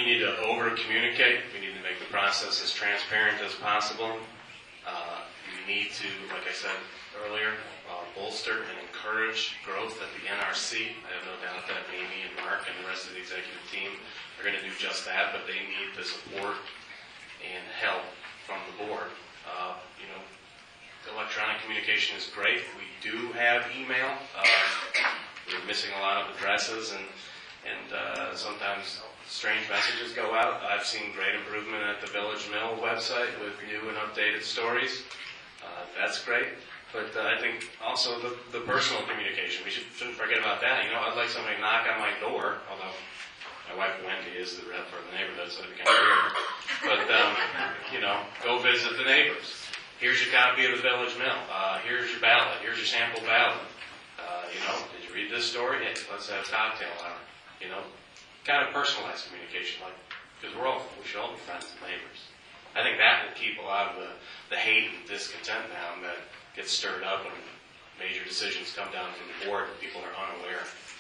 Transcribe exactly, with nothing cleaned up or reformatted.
need to over-communicate. We need to make the process as transparent as possible. Uh, we need to, like I said earlier, uh, bolster and encourage growth at the N R C. I have no doubt that Amy and Mark and the rest of the executive team are going to do just that, but they need the support and help from the board. Uh, you know, electronic communication is great. We do have email. Uh, we're missing a lot of addresses, and and uh, sometimes strange messages go out. I've seen great improvement at the Village Mill website with new and updated stories. Uh, that's great. But uh, I think also the, the personal communication. We should, shouldn't forget about that. You know, I'd like somebody to knock on my door, although my wife Wendy is the rep for the neighborhood, so it'd be kind of weird. But, um, you know, go visit the neighbors. Here's your copy of the Village Mill. Uh, here's your ballot. Here's your sample ballot. Uh, you know, did you read this story? Hey, let's have a cocktail hour. You know, kind of personalized communication, like, because we're all, we should all be friends and neighbors. I think that will keep a lot of the, the hate and discontent down that gets stirred up when major decisions come down from the board that people are unaware of.